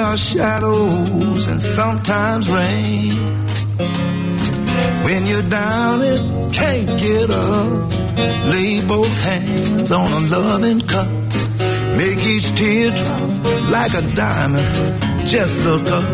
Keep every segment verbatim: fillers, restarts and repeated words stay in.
are shadows and sometimes rain. When you're down and can't get up, lay both hands on a loving cup. Make each teardrop like a diamond. Just look up.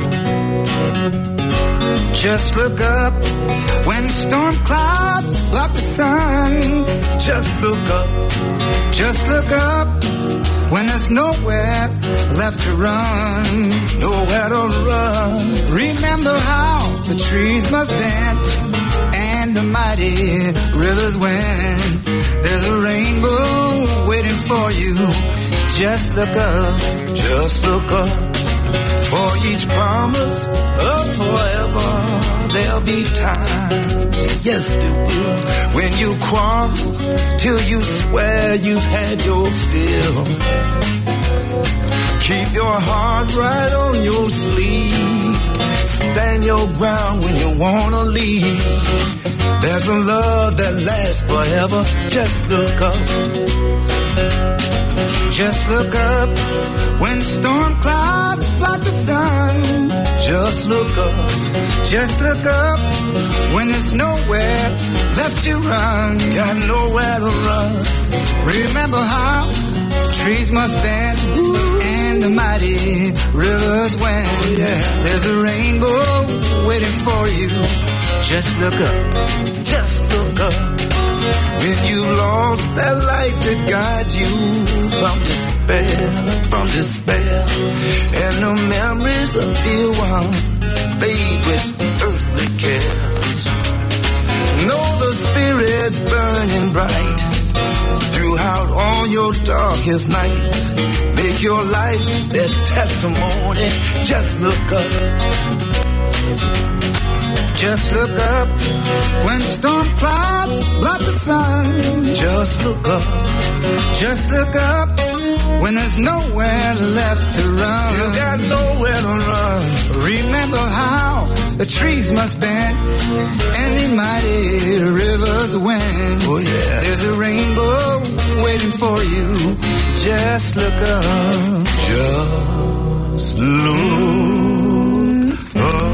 Just look up when storm clouds block the sun. Just look up. Just look up when there's nowhere left to run. Nowhere to run. Remember how the trees must bend and the mighty rivers wind. There's a rainbow waiting for you. Just look up. Just look up. For each promise of forever, there'll be times, yes there will, when you quarrel till you swear you've had your fill. Keep your heart right on your sleeve. Stand your ground when you wanna leave. There's a love that lasts forever. Just look up. Just look up when storm clouds block the sun. Just look up. Just look up when there's nowhere left to run. Got nowhere to run. Remember how trees must bend and the mighty rivers wind. Yeah. There's a rainbow waiting for you. Just look up. Just look up. When you lost that light that guides you from despair, from despair, and the memories of dear ones fade with earthly cares. Know the spirit's burning bright throughout all your darkest nights. Make your life their testimony. Just look up. Just look up when storm clouds block the sun. Just look up. Just look up when there's nowhere left to run. You got nowhere to run. Remember how the trees must bend and the mighty rivers wind. Oh yeah. There's a rainbow waiting for you. Just look up. Just look up.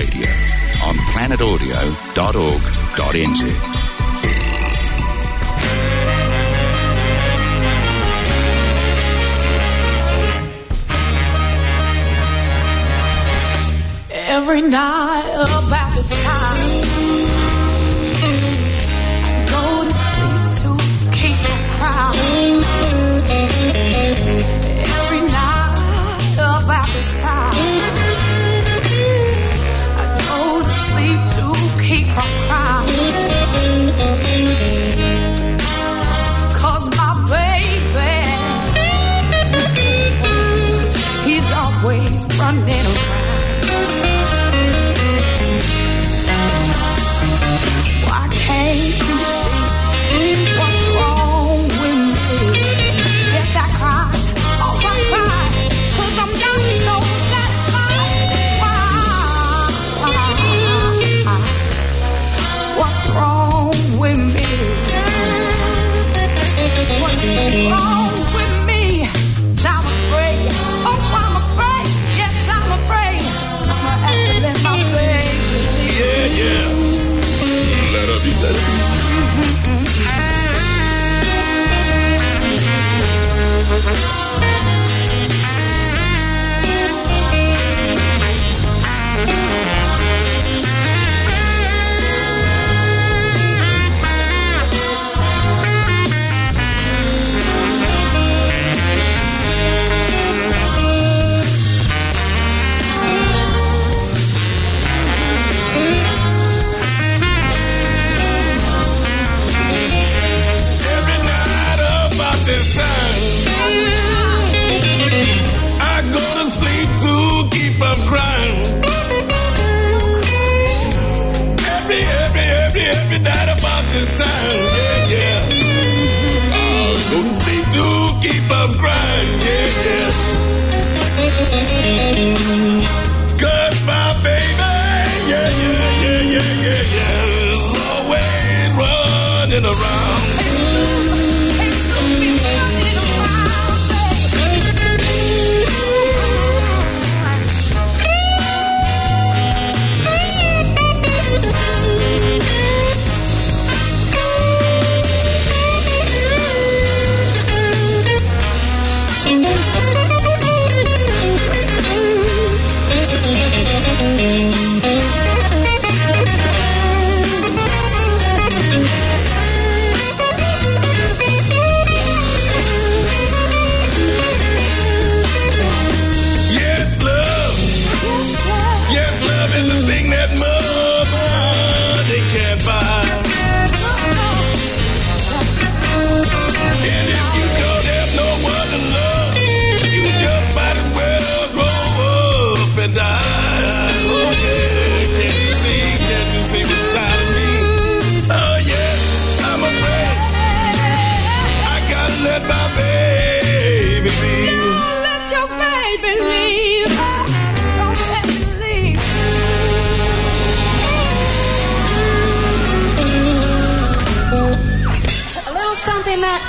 Radio on planet audio dot org dot n z. Every night about this time, I go to sleep to keep from crying. Every night about this time, I go to sleep to keep from crying. 'Cause my baby, he's always running around. Can't you see what's wrong with me? Yes, I cried. Oh, I cried. 'Cause I'm not so satisfied. Why? What's wrong with me? What's wrong with me? 'Cause I'm afraid. Oh, I'm afraid. Yes, I'm afraid. I'm gonna have to let my baby. Yeah, yeah. Let her be, let her be. I'm crying every, every, every, every night about this time. Yeah, yeah. I'll go to sleep to keep on crying. Yeah, yeah. 'Cause my baby, yeah, yeah, yeah, yeah, yeah, yeah, is always running around. Something that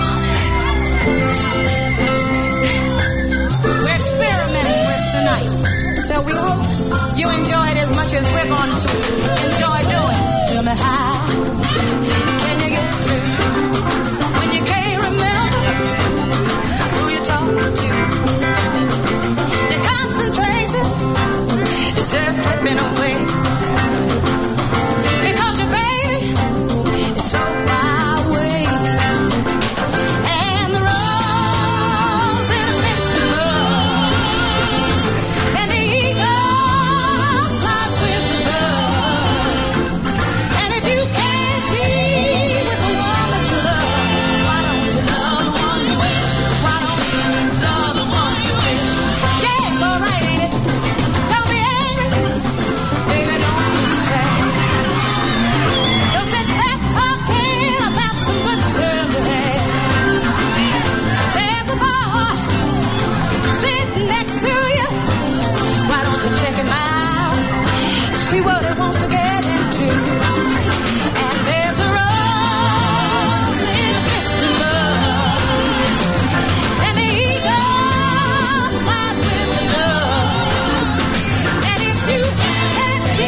we're experimenting with tonight. So we hope you enjoy it as much as we're going to enjoy doing. Tell me how can you get through when you can't remember who you talked to? Your concentration is just slipping away because your baby is so far away. See what it wants to get into. And there's a rose in the midst of love. And the eagle flies with the dove. And if you can't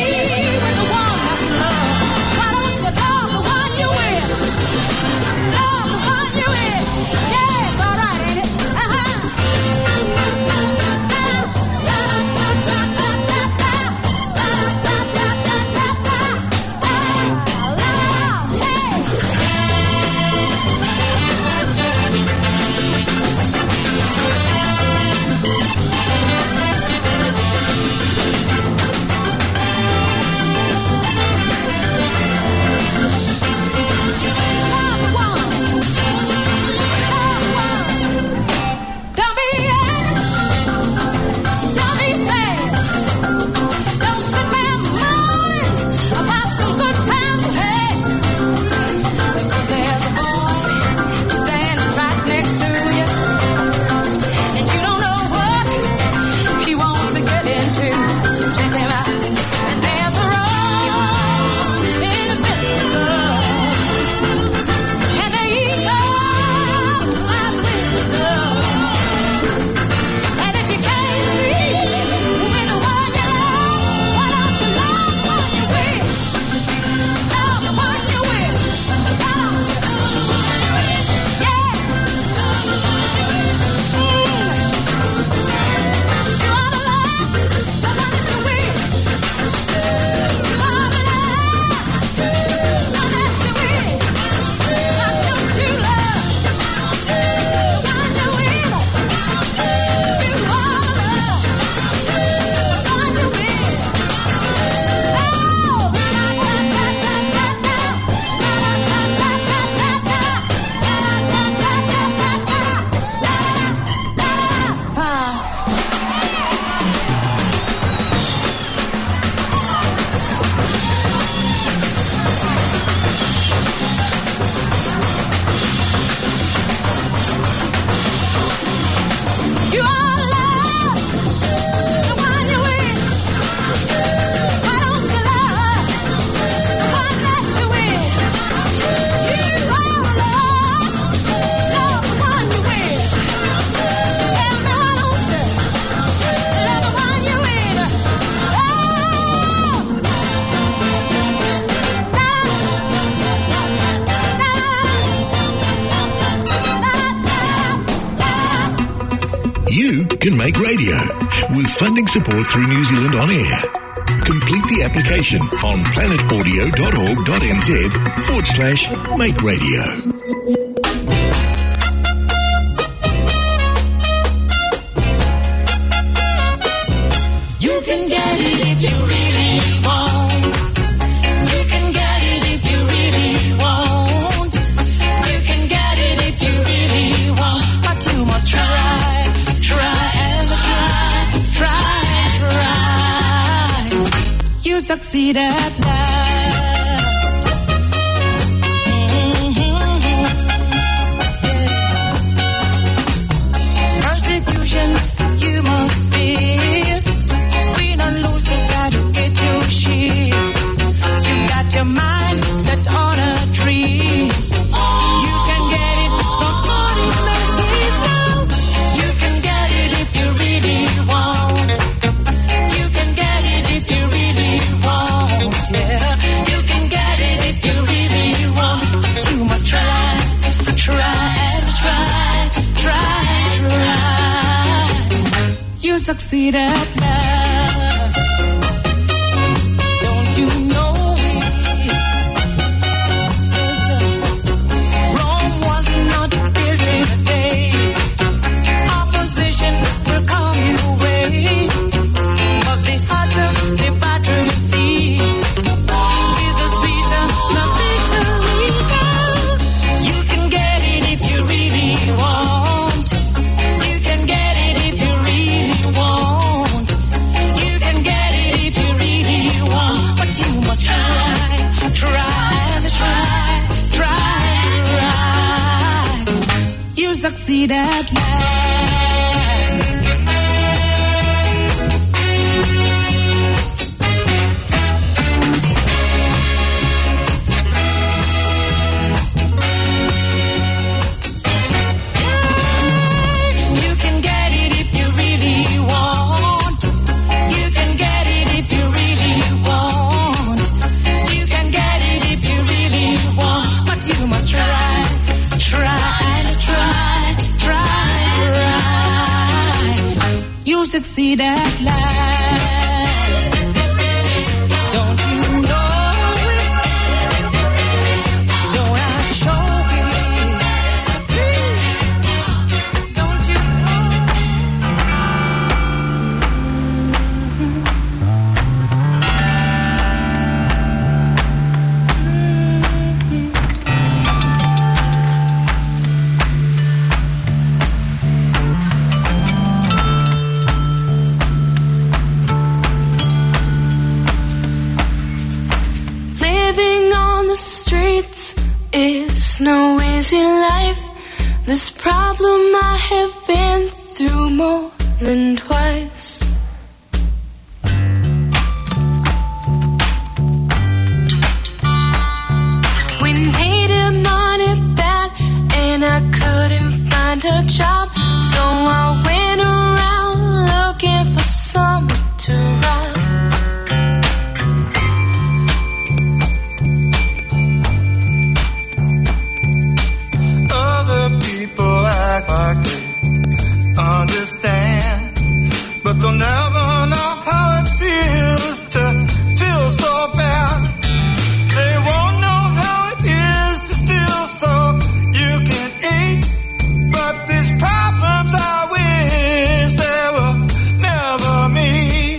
can make radio with funding support through New Zealand On Air. Complete the application on planetaudio.org.nz forward slash make radio. You can get it if you really want. You can get it if you really want. You can get it if you really want. But you must try, try and try, try, try. You succeed at last. Mm-hmm. Yeah. Persecution you must bear. We don't lose the time to get your shit. You got your mind set on a tree. You can get it from morning message down. You can get it if you really want. You can get it if you really want. Yeah, you can get it if you really want. But you must try, try and try, try, try. You succeed at last. Don't you know it? Rome was not built in a day. Opposition will come your way. But the hotter the battle you see, is the sweeter the victory goes. You can get it if you really want. You can get it if you really want. You can get it if you really want. But you must try, try and try, try, try. You succeed at last. You can get it if you really want. You can get it if you really want. You can get it if you really want. But you must try, try and try, try, try. You succeed at last. Don't you know it? Don't I show it? Don't you know? Living on the streets is no easy life. This problem I have been through more than twice. We needed money bad and I couldn't find a job. So I went around looking for someone to rob. Other people act like they understand, but they'll never know how it feels to feel so bad. They won't know how it is to steal so you can eat. But these problems I wish they were never me.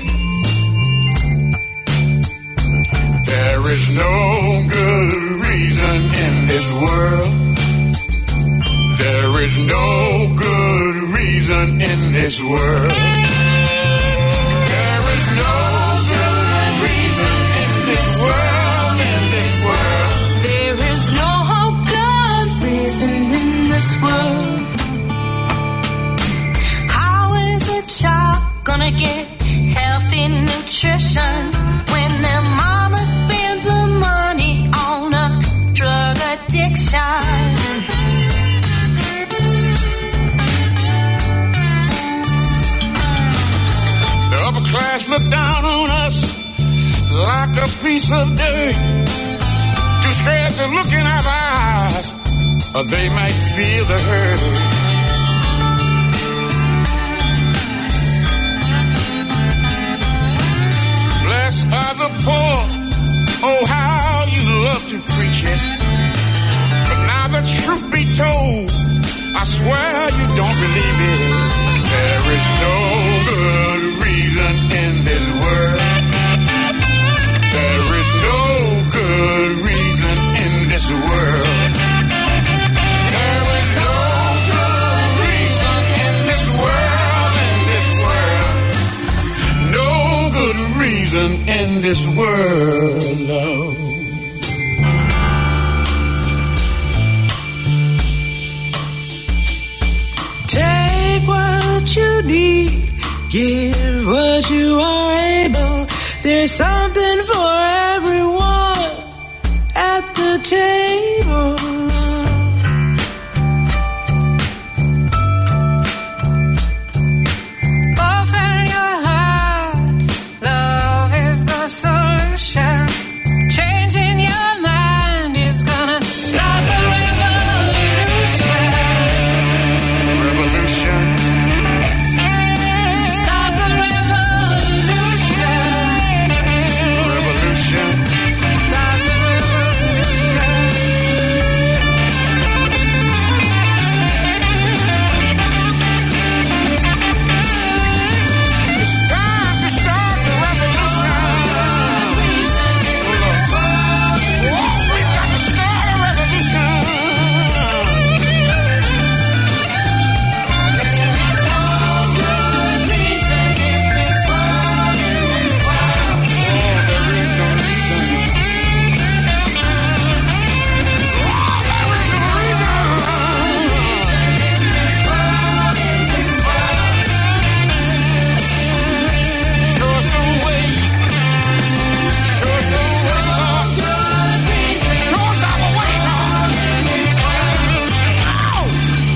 There is no good reason in this world. There is no good reason in this world. There is no good reason in this world, in this world. There is no good reason in this world. How is a child gonna get healthy nutrition when their mama spends the money on a drug addiction? The upper class look down on us like a piece of dirt. Too scared to look in our eyes, or they might feel the hurt. bless other poor. Oh, how you love to preach it. But now the truth be told, I swear you don't believe it. There is no good reason in this world. There is no good reason in this world. There is no good reason in this world, in this world. No good reason in this world, love. Take what you need, give what you are able. There's something for everyone at the table. Open your heart, love is the solution. Changing your mind is gonna start the revolution. Revolution. Start the revolution. Revolution. Start the revolution. It's time to start the revolution. Oh, we got to start a revolution. Show us the way. Show us the way, Lord. Show us our way, Lord. Oh!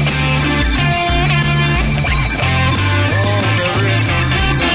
Oh, there is no reason.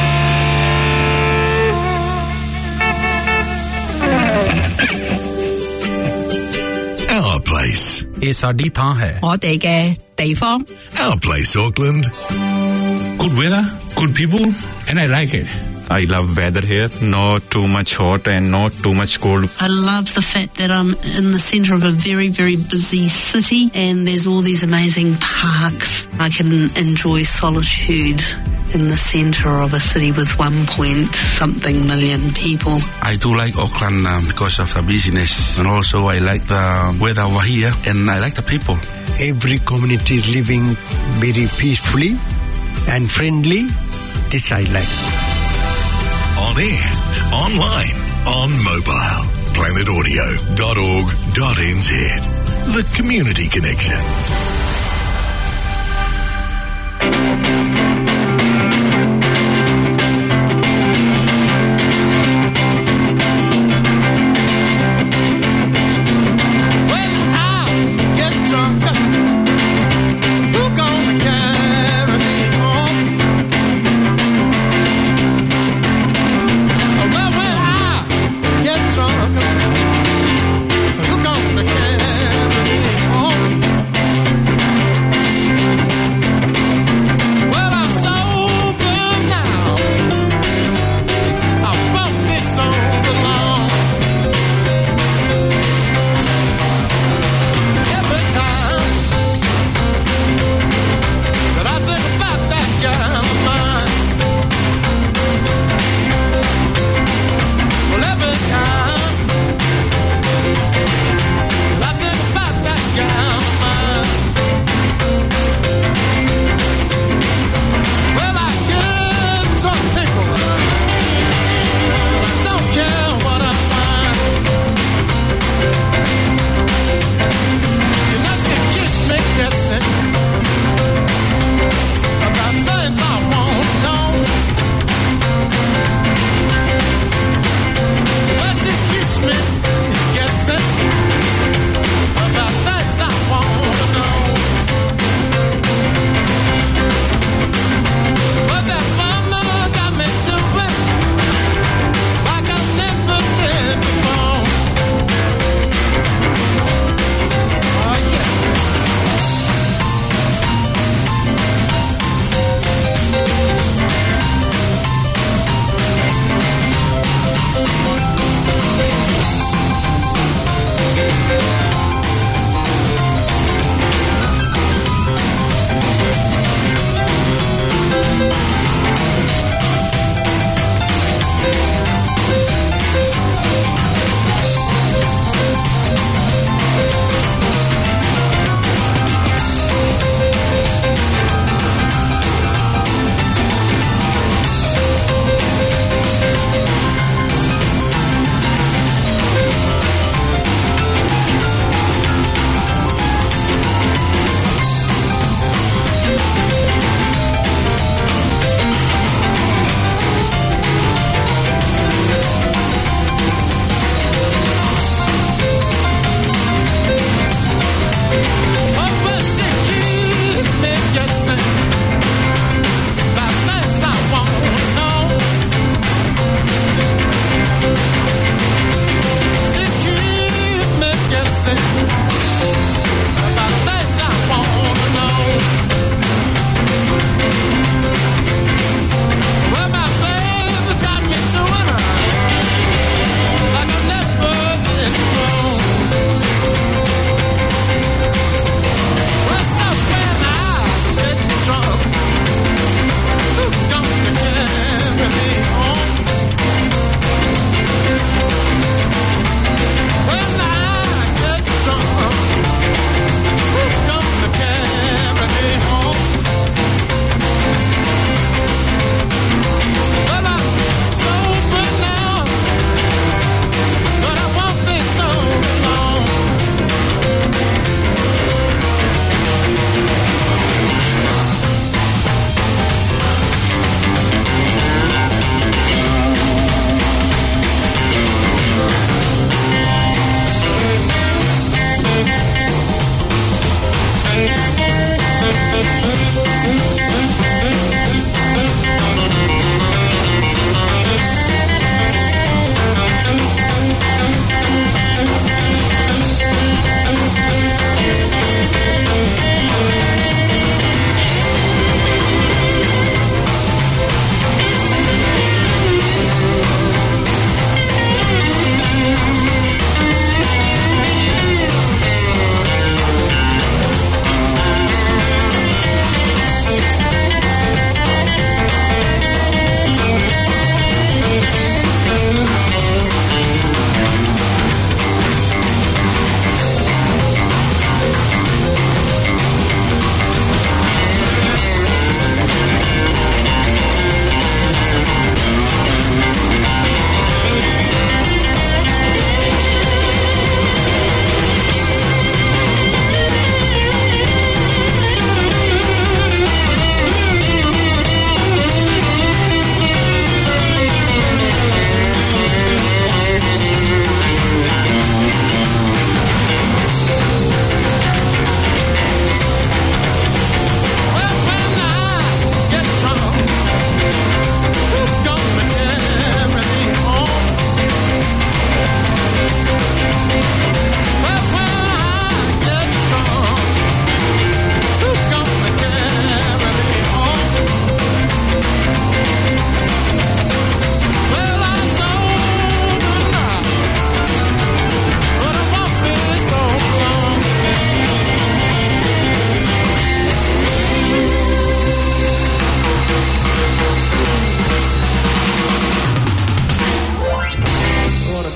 Our place. ਇਹ ਸਾਡੀ ਥਾਂ ਹੈ 我哋嘅地方 Our place, Auckland. Good weather, good people, and I like it. I love weather here, not too much hot and not too much cold. I love the fact that I'm in the centre of a very, very busy city and there's all these amazing parks. I can enjoy solitude in the centre of a city with one point something million people. I do like Auckland um, because of the business, and also I like the weather over here, and I like the people. Every community is living very peacefully and friendly. This I like. On air, online, on mobile. planet audio dot org dot n z. The Community Connection. Well,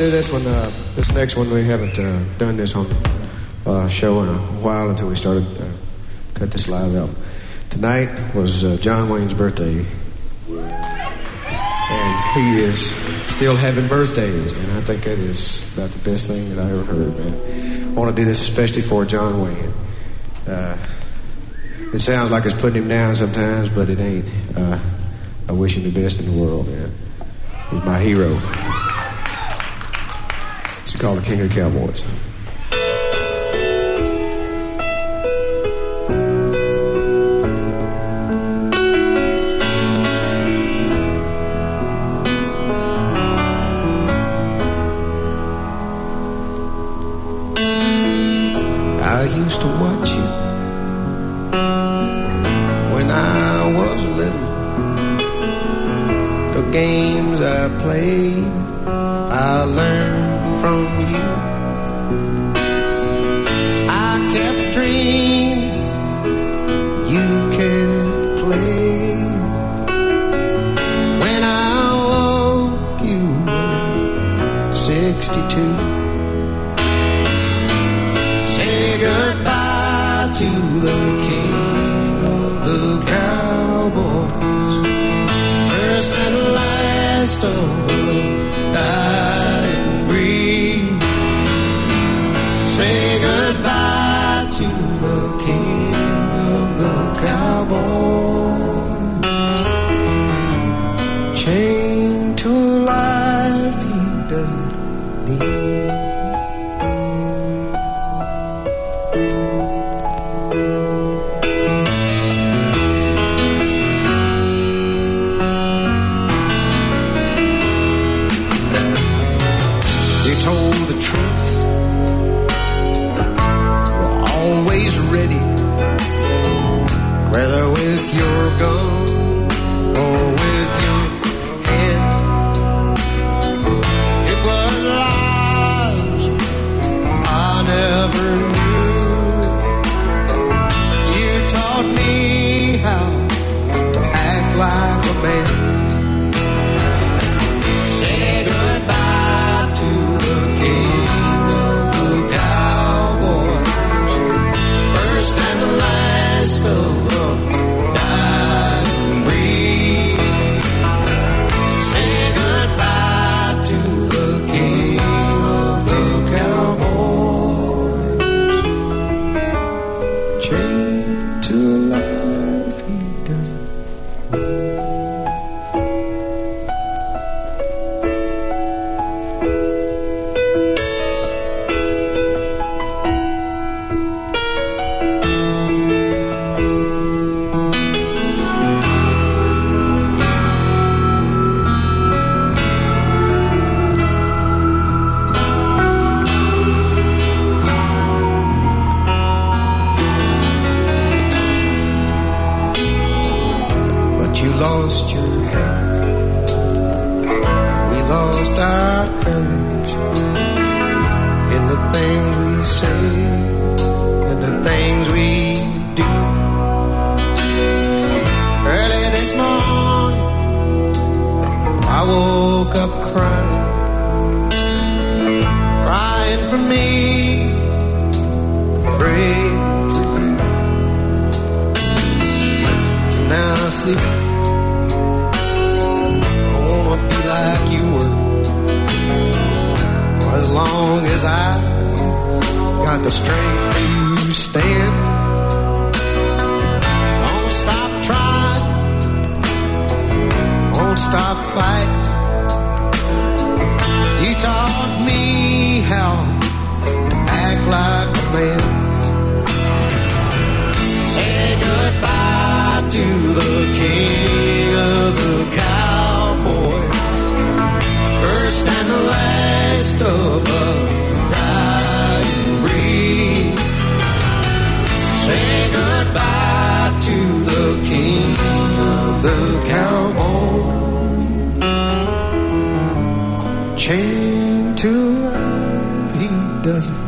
do this one. Uh, this next one, we haven't uh, done this on uh, show in a while until we started uh, cut this live album. Tonight was uh, John Wayne's birthday, and he is still having birthdays, and I think that is about the best thing that I ever heard, man. I want to do this especially for John Wayne. Uh, it sounds like it's putting him down sometimes, but it ain't. Uh, I wish him the best in the world, man. He's my hero. It's called The King of the Cowboys. I used to watch you when I was little. The games I played, I learned from you. I kept dreaming, you kept playing. When I woke, you were sixty-two. Say goodbye to the king of the cowboys, first and last of the dying breed. Say goodbye to the king of the cowboys, chained to a life he doesn't need. Told the truth, you're always ready, whether with your gun or with your hand. It was lies I never knew. You taught me how to act like a man. Say goodbye to the king of the cowboys, first and last of the dying breed. Say goodbye to the king of the cowboys, chained to a life he doesn't need. Lost your health, we lost our courage in the things we say and the things we do. Early this morning I woke up crying, crying for me, praying for you. Now I see like you were, for as long as I got the strength to stand. Don't stop trying, won't stop fighting. You taught me how to act like a man. Say goodbye to the king of the cowboys, first and last of a dying breed. Say goodbye to the king of the cowboys, chained to life he doesn't.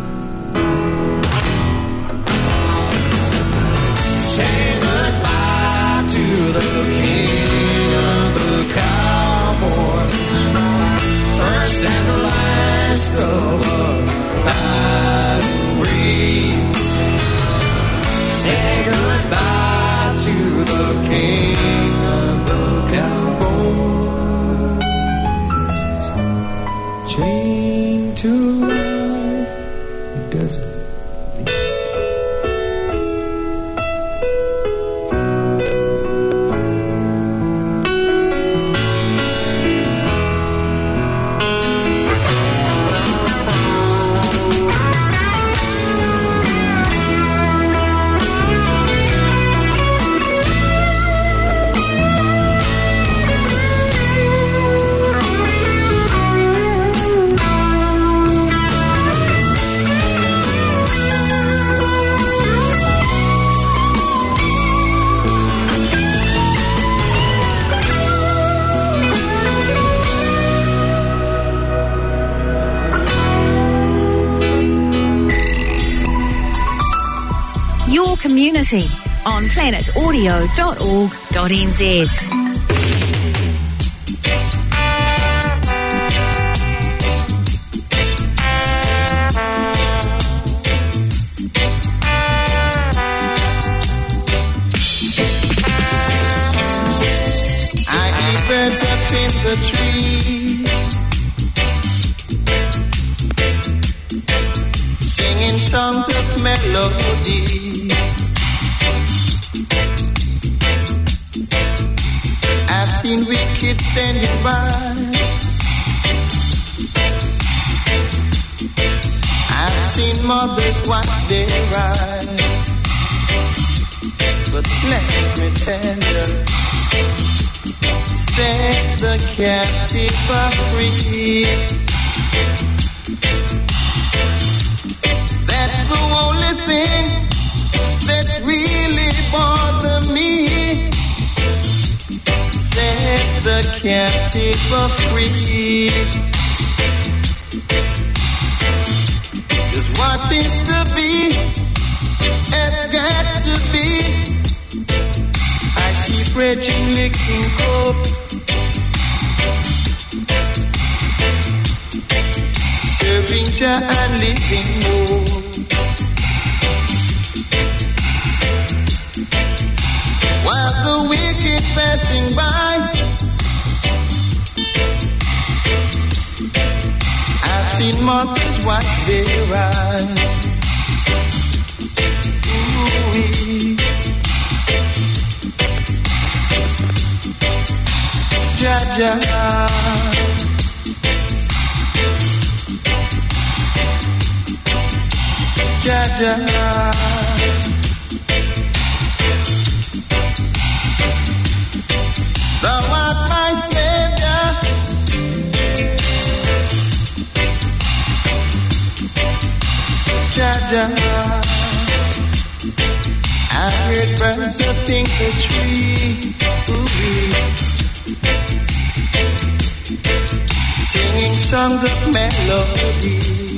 Say goodbye to the king of the cowboys, first and last rest of us night and breathe. Say goodbye to the king of the cowboys. Chained to life, it doesn't. Community on planet audio dot org dot n z. I hear birds up in the tree, singing songs of melody. I've seen wicked standing by. I've seen mothers wipe their eyes. But let me tell you, set the captive free. That's the only thing that really bothers me. Set the captive free. 'Cause what is to be has got to be. I see Bridget licking coke, serving Jah and living more. While the wicked passing by, I've seen mothers wipe their eyes. Ooh-wee. Jah-Jah, Jah-Jah, Thou art my Savior. Jah-Jah, I heard birds up in the tree. Ooh-wee. Singing songs of melody.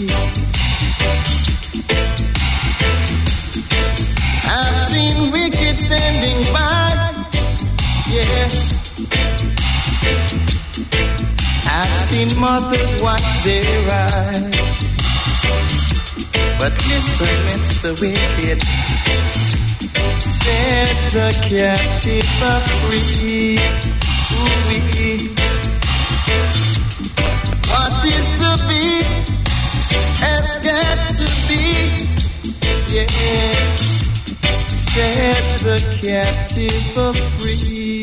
I've seen wicked standing by. Yeah. I've seen mothers wipe their eyes. But listen, Mister Wicked, set the captive free. Ooh-wee. What is to be has got to be. Yeah. Set the captive free.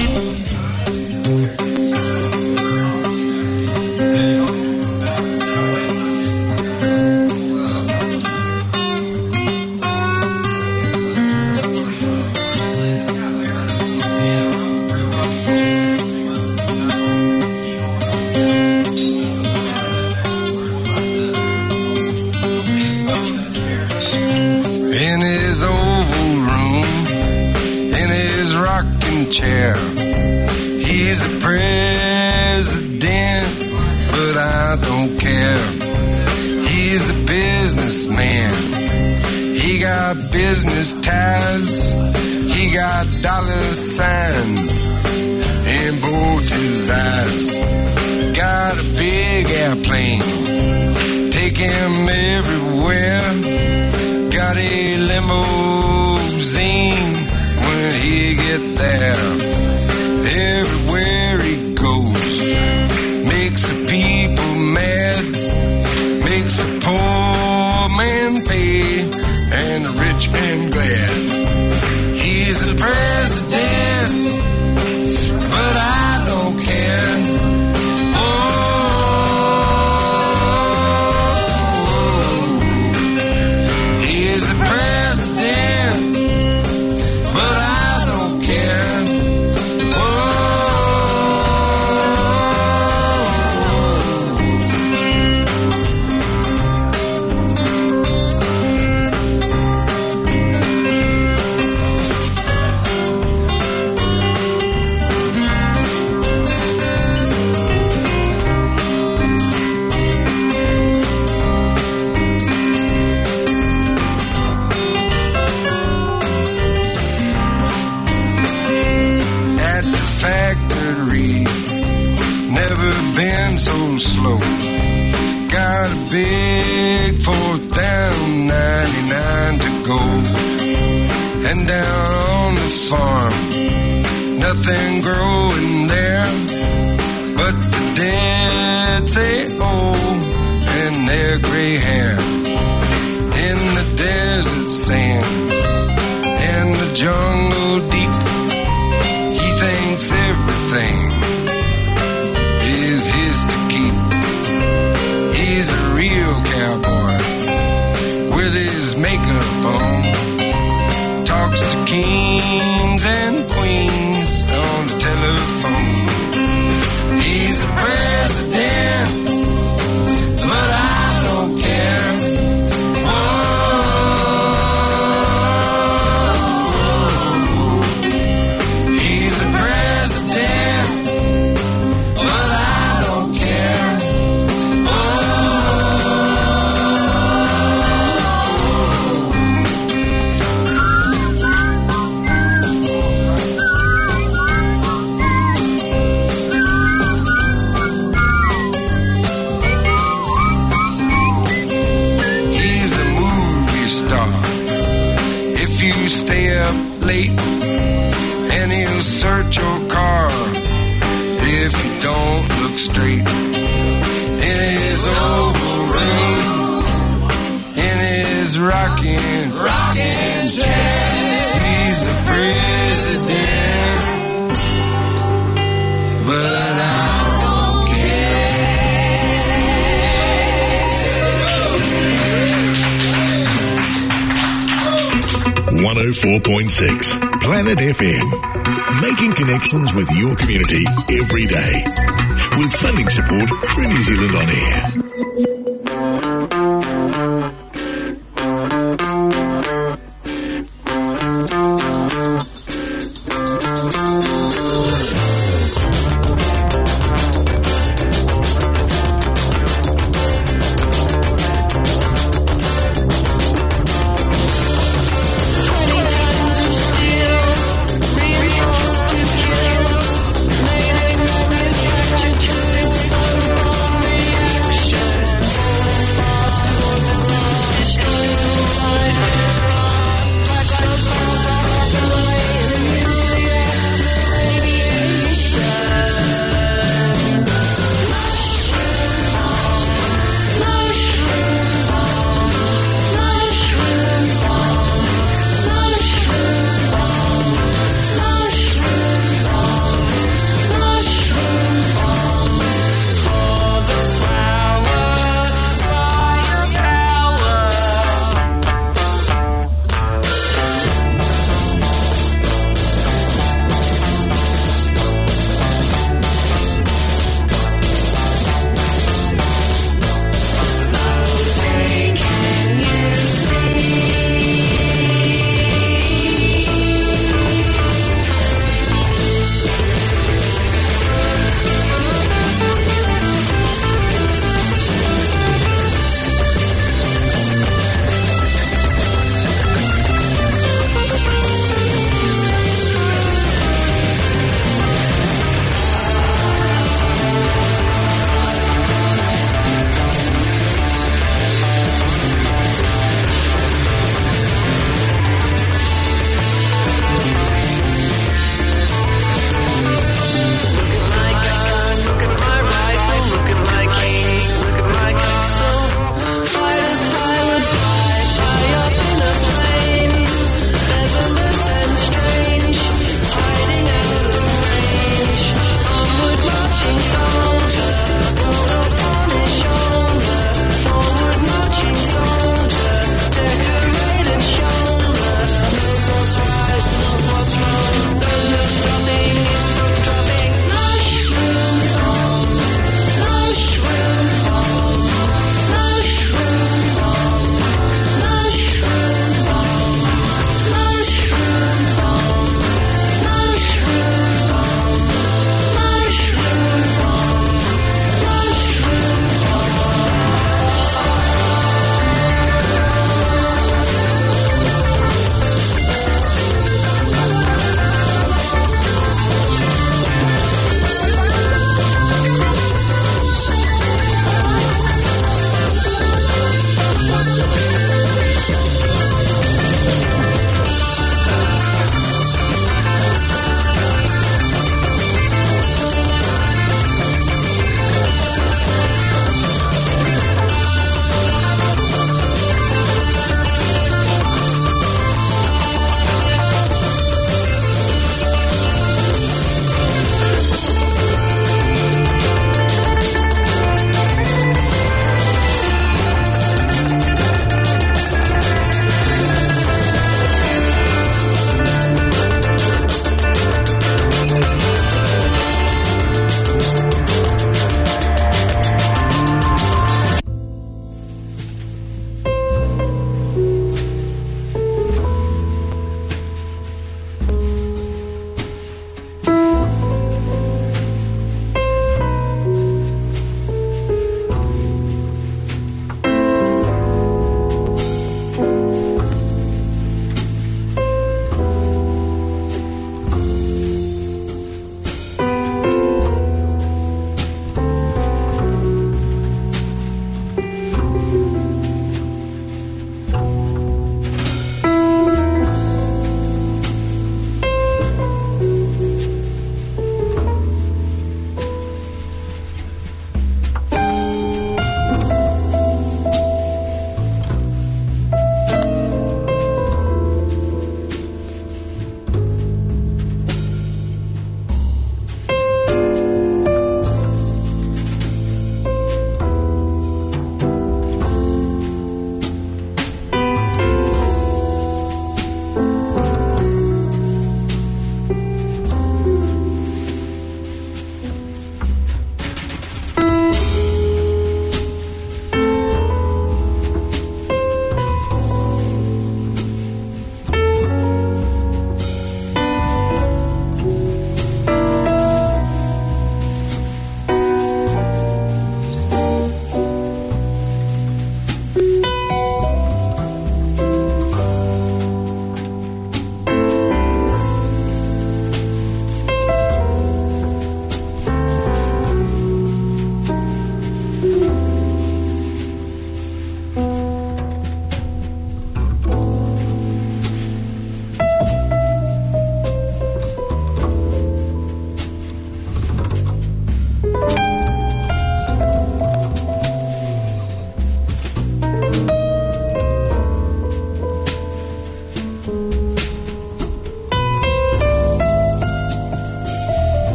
Chair. He's a president, but I don't care. He's a businessman. He got business ties. He got dollar signs in both his eyes. Got a big airplane take him everywhere. Got a limousine when he get there. Everywhere he goes, makes the people mad, makes the poor man pay, and the rich man glad. He's the president, but I don't care. So slow, got a big fourth down, ninety-nine to go, and down on the farm, nothing growing there, but the dead say oh, and their gray hair, in the desert sands, and the jungle deep, he thinks everything is his to keep. He's a real cowboy with his makeup on. Talks to kings and queens on the telephone. He's the president, but I don't care. Whoa. He's the president, but I stay up late and he'll search your car if you don't look straight. In his oval ring, in his rocking, rocking chair, he's the president, but I don't one oh four point six Planet F M. Making connections with your community every day. With funding support for New Zealand On Air.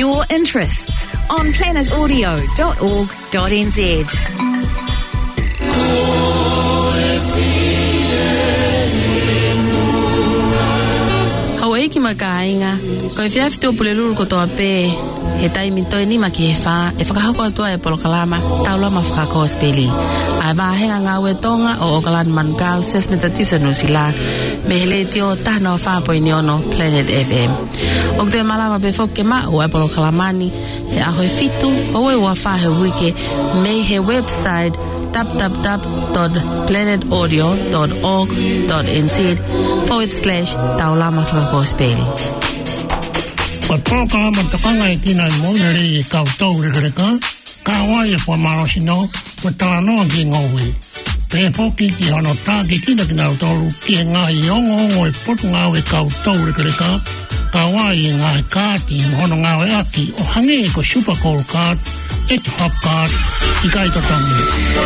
your interests on planet audio dot org dot n z. Hawaii ki makainga, ko e fiafi tō puleluru ko tō ape, he taimi toi ni maki e wha, e whakahoko atua e polokalama, taula ma whakako speli. Ai wahenga ngā ue tonga o Ogalan Mankau, ses me tatisa no sila, me hele tio tahno whapo i niono Planet F M. O te malama pe foke ma o e polokalamani, he aho e fitu, o e ua whahe wike, me he website, w w w dot planet audio dot org dot n z forward slash taulama whakakospeli. Ko tōka ma takanga e tina i mōnere i kautau rekareka, ka wai e whamarosino, ko tānoa ki ngōwi. Pē poki ki hono tā ki kina ki nau tōru, ki e ngā i ongo ongo e potu ngā e kautau rekareka, ka wai e ngā e kāti hono ngā e aki, o hange e ko super cold card, e te hop card, i kai tatangi.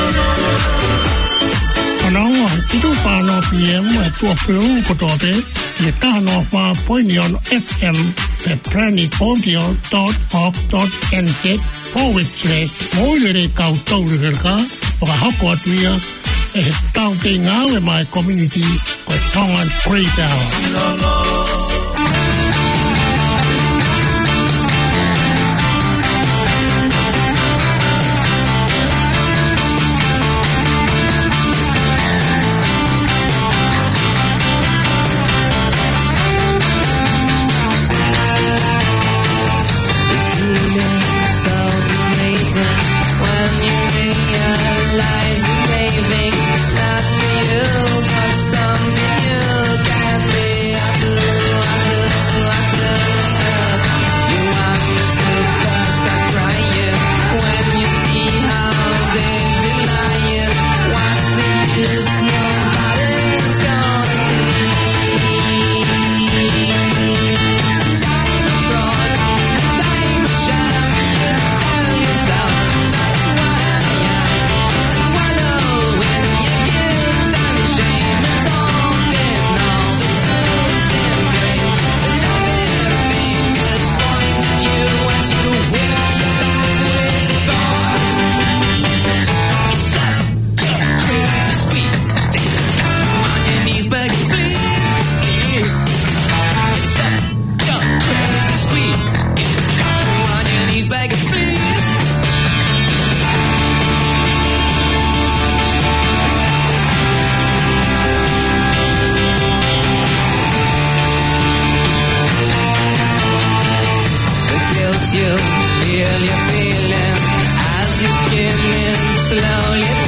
Ana o titu whāno P M e tua whiungu kotote, i e tāno whā poini on F M pe planet audio dot org dot n z forward slash mōlere kautau rekareka, o ka hoko atuia, e he tau te ngāwe mai community ko Tongan Free Tower. When you realize the cravings, not for you, but something you can be. I do, I do, I do. You want to first start crying when you see how they deny it. What's the use? Nobody's gonna see. Diamond broad, diamond shine. Tell yourself. You feel your feeling as your skin is slowly